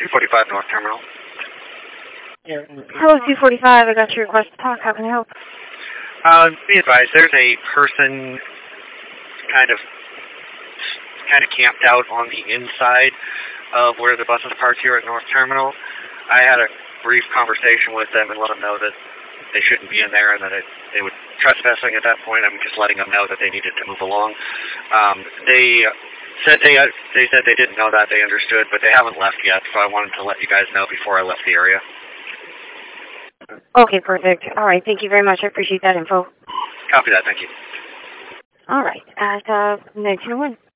245 North Terminal. Hello, 245. I got your request to talk. How can I help? Be advised, there's a person kind of camped out on the inside of where the bus is parked here at North Terminal. I had a brief conversation with them and let them know that they shouldn't be in there and that they would trespassing at that point. I'm just letting them know that they needed to move along. They said they didn't know that. They understood, but they haven't left yet, so I wanted to let you guys know before I left the area. Okay, perfect. All right, thank you very much. I appreciate that info. Copy that, thank you. All right, at 1901.